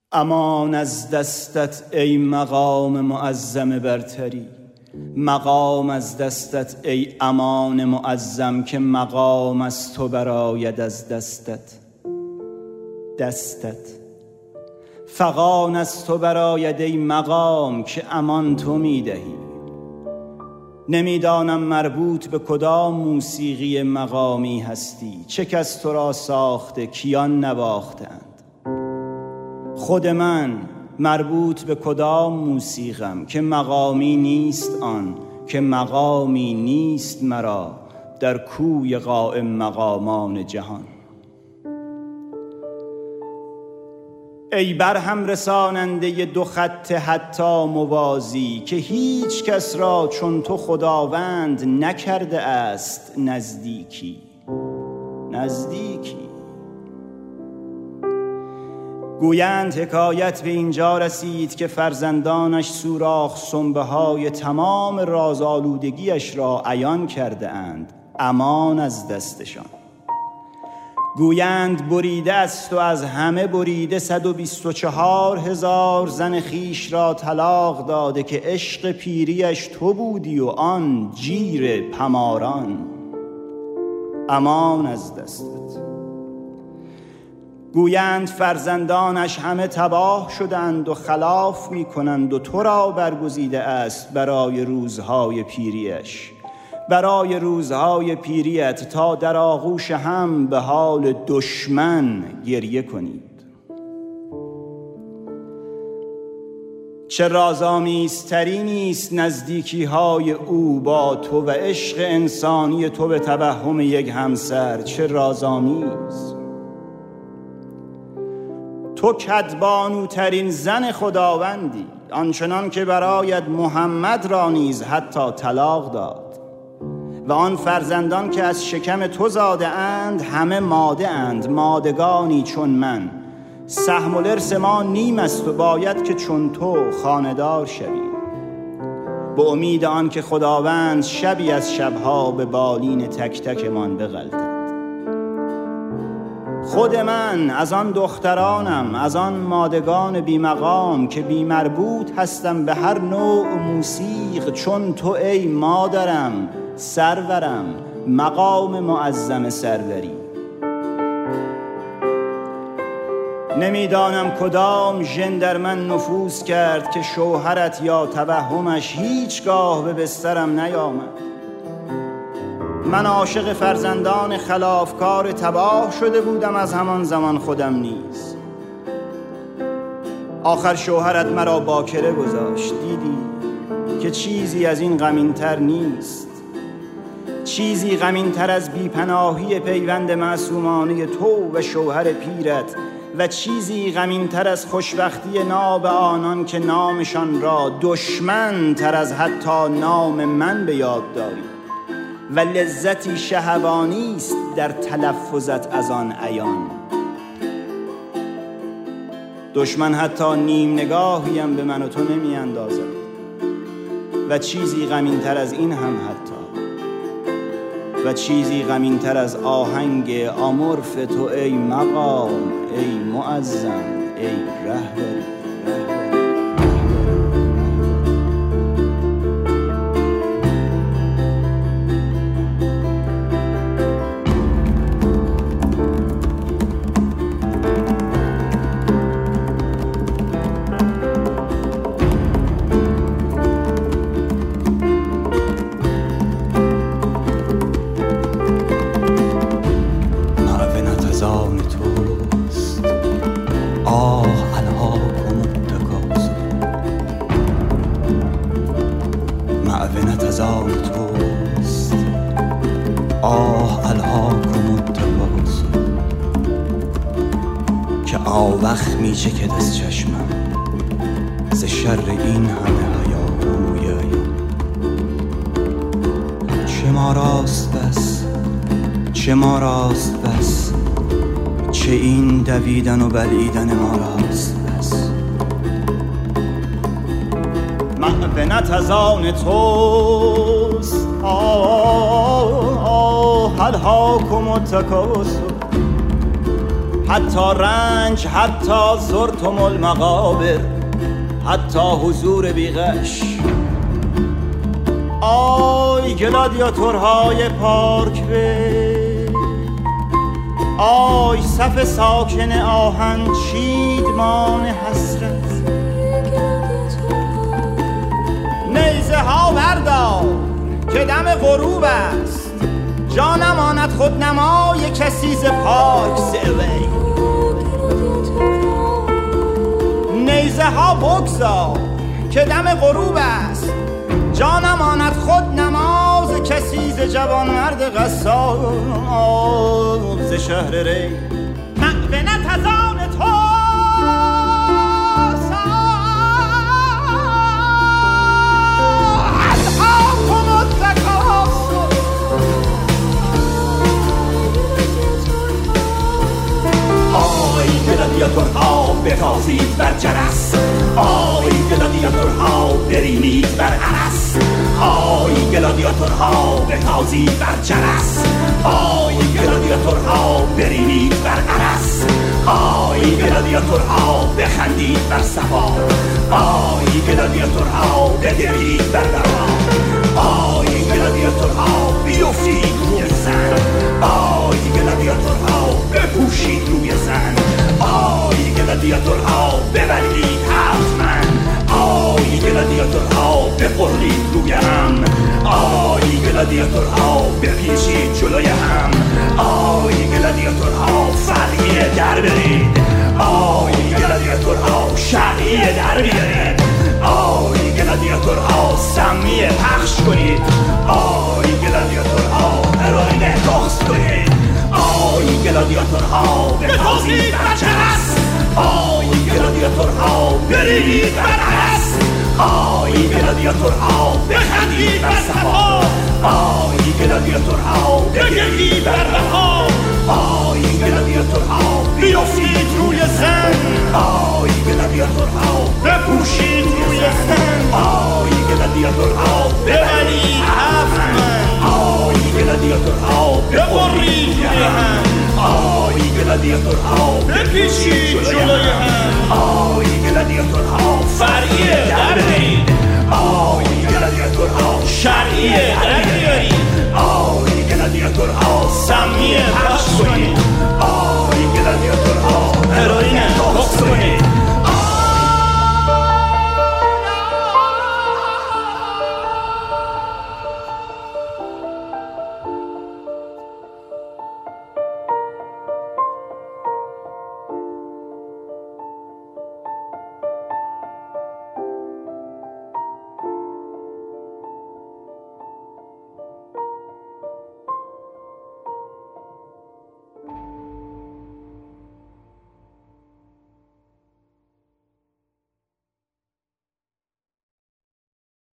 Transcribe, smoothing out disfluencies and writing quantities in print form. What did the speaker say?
امان از دستت ای مقام معظم برتری، مقام از دستت ای امان معظم که مقام از تو براید از دستت. فغان از تو براید ای مقام که امان تو میدهی. نمیدانم مربوط به کدام موسیقی مقامی هستی، چه کس تو را ساخته کیان نواختند. خود من مربوط به کدام موسیقم که مقامی نیست آن که مقامی نیست مرا در کوی قائم مقامان جهان. ای برهم رساننده دو خط حتی موازی که هیچ کس را چون تو خداوند نکرده است نزدیکی. گویند حکایت به اینجا رسید که فرزندانش سوراخ سنبه های تمام رازآلودگیش را عیان کرده اند، امان از دستشان. گویند بریده است و از همه بریده 124,000 زن خیش را طلاق داده که عشق پیریش تو بودی و آن جیر پماران. امان از دستت. گویند فرزندانش همه تباه شدند و خلاف می کنند و تو را برگزیده است برای روزهای پیریش، برای روزهای پیریت تا در آغوش هم به حال دشمن گریه کنید. چه رازآمیزتری نیست نزدیکی های او با تو و عشق انسانی تو به توهم یک همسر. چه رازآمیز. تو کدبانوترین زن خداوندی، آنچنان که برایت محمد را نیز حتی طلاق داد. و آن فرزندان که از شکم تو زاده اند همه ماده اند، مادگانی چون من. سهم الارث ما نیم است و باید که چون تو خانه‌دار شویم. به امید آن که خداوند شبی از شبها به بالین تک تکمان بغلطد. خود من از آن دخترانم، از آن مادگان بی مقام که بی مربوط هستم به هر نوع موسیق چون تو ای مادرم، سرورم، مقام معظم سروری. نمیدانم کدام ژن در من نفوذ کرد که شوهرت یا توهمش هیچگاه به بسترم نیامد. من عاشق فرزندان خلافکار تباه شده بودم از همان زمان خودم نیز. آخر شوهرت مرا باکره گذاشت. دیدی که چیزی از این غمین‌تر نیست، چیزی غمین‌تر از بیپناهی پیوند معصومانه تو و شوهر پیرت و چیزی غمین‌تر از خوشبختی ناب آنان که نامشان را دشمن تر از حتی نام من به یاد داری و لذتی شهوانی است در تلفظت از آن عیان. دشمن حتی نیم نگاهیم به من و تو نمی اندازد و چیزی غمین‌تر از این هم حتی، و چیزی غمین‌تر از آهنگ آمورف تو ای مقام، ای معظم، ای رهبری. معونت از آن توست، آه الهاکم التکاثر، که آوخ می چکد از چشمم ز شر این همه هیاهوی عیان. چه ما راست بس، چه ما راست بس، چه این دویدن و بلعیدن ما راست بس. معونت از آن توست، آه الهاکم التکاثر، حتی رنج، حتی زرتم المقابر، حتی حضور بیغش. آی گلادیاتورهای پارک به، آی صف ساکن آهن چیدمان حسرت. نیزه ها بردار که دم غروب است، جا نماند خودنمای کسی ز پارک سروی. نیزه ها بگذار که دم غروب است، جا نماند خودنماز کسی ز جوانمرد قصاب ز شهر ری. مقبنت از آن تو گلادیاتورها بتازید بر جرس، آی گلادیاتورها برینید بر عرس. آی گلادیاتورها بتازید بر جرس، آی گلادیاتورها برینید بر عرس. آی گلادیاتورها بخندید بر صفا، آی گلادیاتورها بگرید بر درا. آی گلادیاتورها بیفتید روی زن، آی گلادیاتورها بپوشید روی زن. آی گلادیاتورها ببرید حتما، آی گلادیاتورها بخورید روی هم. آی گلادیاتورها بپیچید جلوی هم. آی گلادیاتورها فرقیه در برید، آی گلادیاتورها شرقیه در بیارید. آی گلادیاتورها سمیه پخش کنید، آی گلادیاتورها هروئین تخص کنید. آی گلادیاتورها بتازید بر جرس، آی گلادیاتورها برید بر عرس. آی گلادیاتورها بخندید بر صفا، آی گلادیاتورها بگرید بر رها. آی گلادیاتورها بیفتید روی زن، آی گلادیاتورها بپوشید روی زن. آی گلادیاتورها ببرید هفت من، آی گلادیاتورها بخورید روی هم. آی گلادیاتورها بپیچید